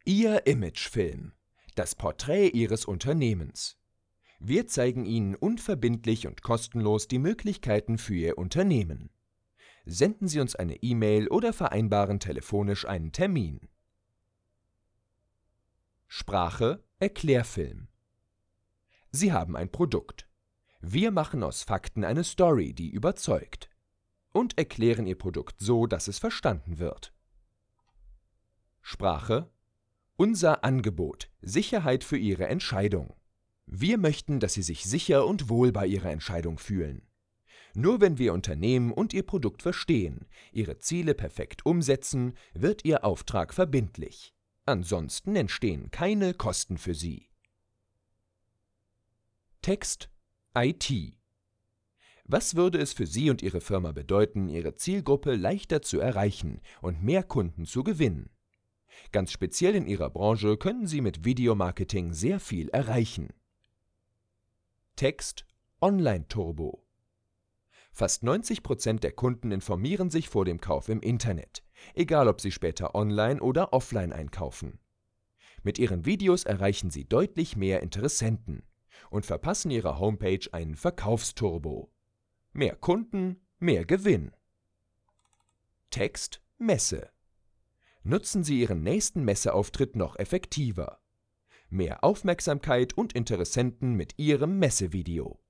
Ihr Imagefilm. Das Porträt Ihres Unternehmens. Wir zeigen Ihnen unverbindlich und kostenlos die Möglichkeiten für Ihr Unternehmen. Senden Sie uns eine E-Mail oder vereinbaren telefonisch einen Termin. Sprache Erklärfilm. Sie haben ein Produkt. Wir machen aus Fakten eine Story, die überzeugt. Und erklären Ihr Produkt so, dass es verstanden wird. Sprache Unser Angebot. Sicherheit für Ihre Entscheidung. Wir möchten, dass Sie sich sicher und wohl bei Ihrer Entscheidung fühlen. Nur wenn wir Unternehmen und Ihr Produkt verstehen, Ihre Ziele perfekt umsetzen, wird Ihr Auftrag verbindlich. Ansonsten entstehen keine Kosten für Sie. Text IT. Was würde es für Sie und Ihre Firma bedeuten, Ihre Zielgruppe leichter zu erreichen und mehr Kunden zu gewinnen? Ganz speziell in Ihrer Branche können Sie mit Videomarketing sehr viel erreichen. Text Online-Turbo. Fast 90% der Kunden informieren sich vor dem Kauf im Internet, egal ob sie später online oder offline einkaufen. Mit Ihren Videos erreichen Sie deutlich mehr Interessenten und verpassen Ihrer Homepage einen Verkaufsturbo. Mehr Kunden, mehr Gewinn. Text Messe. Nutzen Sie Ihren nächsten Messeauftritt noch effektiver. Mehr Aufmerksamkeit und Interessenten mit Ihrem Messevideo.